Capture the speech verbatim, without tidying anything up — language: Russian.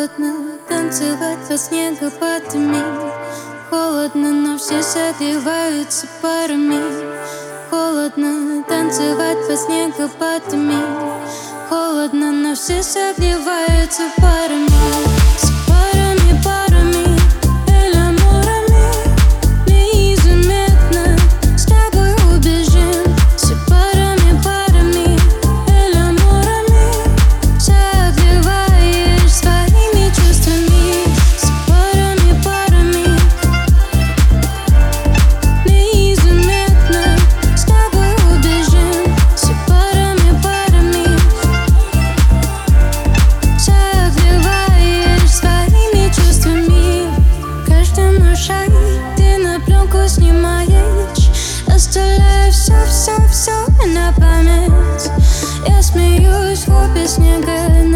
Холодно танцевать под снегопадами. Холодно, но все согреваются парами. Холодно танцевать под снегопадами. Холодно, но все согреваются парами. С парами, парами, эль-амурами. Незаметно с тобой убежим. Все парами, парами, эль-амурами. Согреваешь своими чувствами. С парами, парами, незаметно с тобой убежим. Все парами, парами. Согреваешь своими чувствами. Каждый мой шаг ты на пленку снимаешь, оставляя все, все, все на память. Я смеюсь в купе снега.